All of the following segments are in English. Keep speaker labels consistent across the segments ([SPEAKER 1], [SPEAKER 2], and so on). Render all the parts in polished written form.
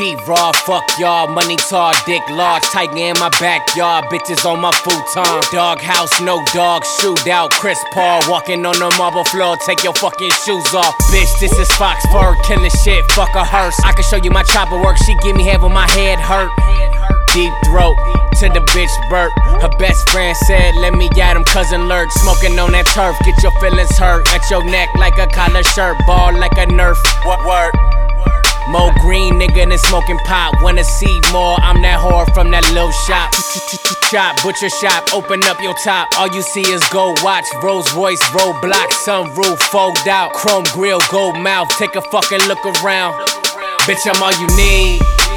[SPEAKER 1] T raw, fuck y'all, money tall, dick large, tiger in my backyard, bitches on my futon. Doghouse, no dog, shootout, Chris Paul, walking on the marble floor, take your fucking shoes off. Bitch, this is Fox Fur, killing shit, fuck a hearse. I can show you my chopper work, she give me head when my head hurt. Deep throat to the bitch Burt. Her best friend said, let me at him, cousin Lurk. Smoking on that turf, get your feelings hurt. At your neck like a collar shirt, ball like a Nerf. What word? Mo green nigga than smoking pot. Wanna see more? I'm that whore from that little shop. Shop, butcher shop, open up your top. All you see is gold watch, Rolls Royce, roadblock, sunroof, fogged out, chrome grill, gold mouth. Take a fucking look around. Bitch, I'm all you need.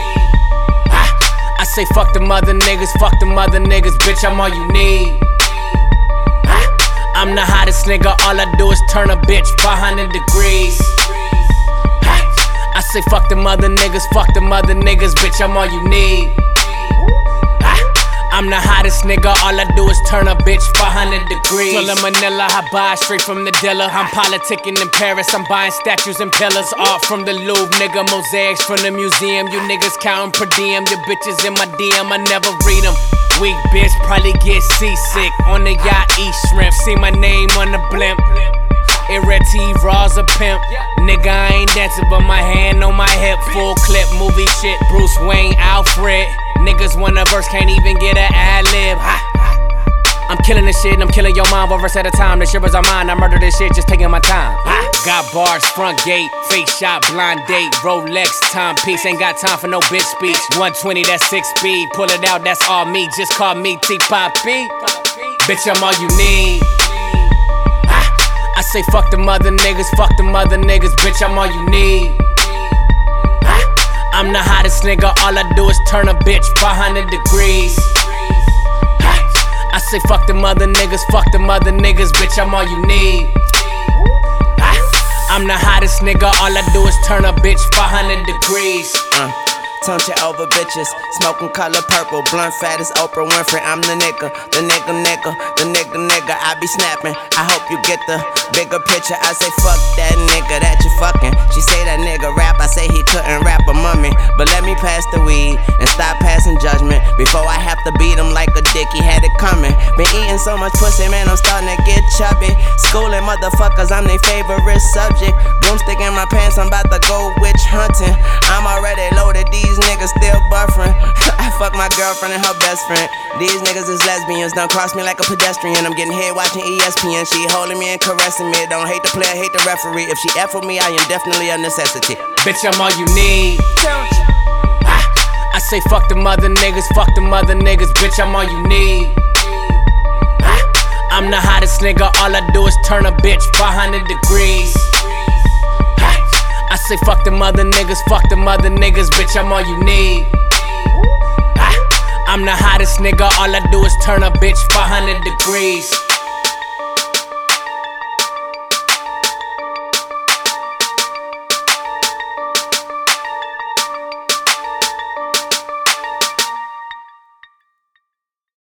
[SPEAKER 1] I say fuck them other niggas, bitch, I'm all you need. I'm the hottest nigga, all I do is turn a bitch 500 degrees. I say fuck them other niggas, bitch, I'm all you need. I'm the hottest nigga, all I do is turn a bitch 500 degrees. Full of Manila, I buy straight from the dealer. I'm politicking in Paris, I'm buying statues and pillars. Art from the Louvre, nigga, mosaics from the museum. You niggas counting per diem, your bitches in my DM, I never read them. Weak bitch, probably get seasick. On the yacht, eat shrimp, see my name on the blimp. T Raw's a pimp. Nigga, I ain't dancing, but my hand on my hip. Full clip, movie shit, Bruce Wayne, Alfred. Niggas want a verse, can't even get an ad-lib. I'm killing this shit, I'm killing your mom, one verse at a time. This shit was on mine, I murder this shit, just taking my time. Got bars, front gate, face shot, blind date, Rolex, timepiece. Ain't got time for no bitch speech. 120, that's 6 speed, pull it out, that's all me. Just call me T-Poppy. Bitch, I'm all you need. I say fuck them other niggas, bitch, I'm all you need. I'm the hottest nigga, all I do is turn a bitch 500 degrees. I say fuck them other niggas, bitch, I'm all you need. I'm the hottest nigga, all I do is turn a bitch 500 degrees.
[SPEAKER 2] Tone shit over bitches, smoking color purple, blunt fat as Oprah Winfrey. I'm the nigga, I be snapping. I hope you get the bigger picture. I say fuck that nigga that you fucking. She say that nigga rap, I say he couldn't rap a mummy. But let me pass the weed and stop passing judgment before I have to beat him like a dick. He had it coming. Been eating so much pussy, man, I'm starting to get chubby. Schooling motherfuckers, I'm their favorite subject. Broomstick in my pants, I'm about to go witch hunting. I'm already loaded, these niggas still buffering. I fuck my girlfriend and her best friend. These niggas is lesbians, done cross me like a pedestrian. I'm getting head watching ESPN. She holding me and caressing me. Don't hate the player, hate the referee. If she F with me, I am definitely a necessity.
[SPEAKER 1] Bitch, I'm all you need. I say fuck them other niggas, bitch, I'm all you need. I'm the hottest nigga, all I do is turn a bitch 500 degrees. I say fuck them other niggas, bitch, I'm all you need. I'm the hottest nigga, all I do is turn a bitch 500 degrees.